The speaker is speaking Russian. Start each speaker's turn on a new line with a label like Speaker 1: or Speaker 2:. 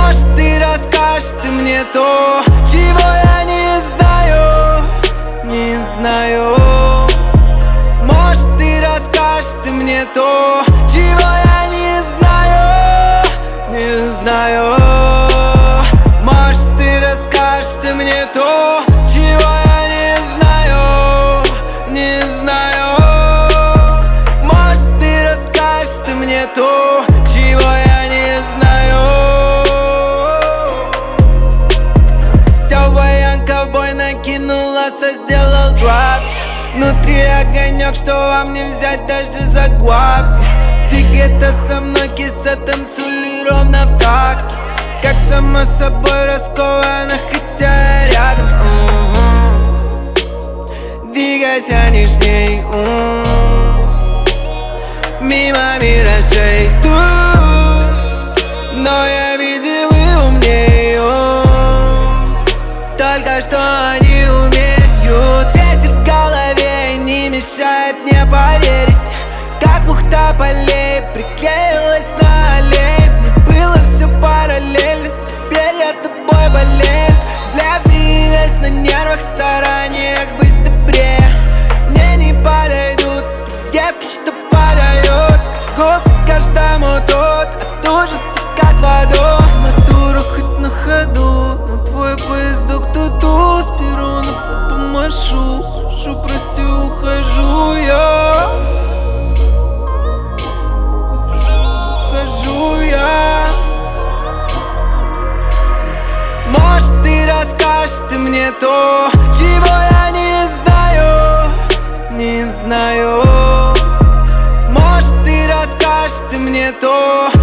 Speaker 1: Может, ты расскажешь ты мне то, чего я не знаю, не знаю. Может, ты расскажешь ты мне то, чего я не знаю, не знаю. Может, ты расскажешь ты мне то, чего я не знаю, не знаю. Может, ты расскажешь ты мне то, чего я не знаю. Все, баян ковбой накинулся, сделал дроп. Внутри огонек, что вам не взять даже за гвап. Двигайся со мной, киса, танцули ровно в такт. Как само собой раскована, хотя я рядом. Двигайся нежней, мимо миражей тут, но я видел и умнее. Только что они умеют. Ветер в голове не мешает мне поверить. Как бухта полей приклеилась на аллее. Мне было все параллельно, теперь я тобой болею. Бледный весь на нервах, стараниях быть добрее. Мне не подойдут девки, что подают губы каждому тут от ужаса, как в аду. Натура хоть на ходу, но твой поездок туду. С перрона помашу, прошу, прости, ухожу я. Ухожу я. Может, ты расскажешь ты мне то, чего я не знаю, не знаю. Может, ты расскажешь ты мне то,